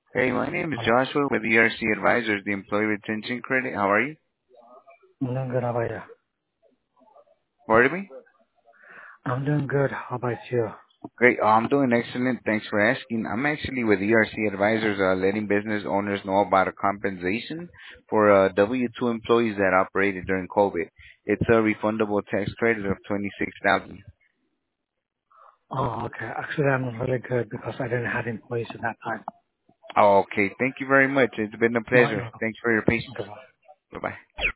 Hey, my name is Hello. Joshua with ERC Advisors, the Employee Retention Credit. How are you? I'm doing good. How about you? Pardon me? I'm doing good. How about you? Great. I'm doing excellent. Thanks for asking. I'm actually with ERC Advisors, letting business owners know about a compensation for W-2 employees that operated during COVID. It's a refundable tax credit of 26,000. Oh, okay. Actually, I'm really good because I didn't have employees at that time. Oh, okay. Thank you very much. It's been a No, you're pleasure. welcome. Thanks for your patience. Goodbye. Bye-bye.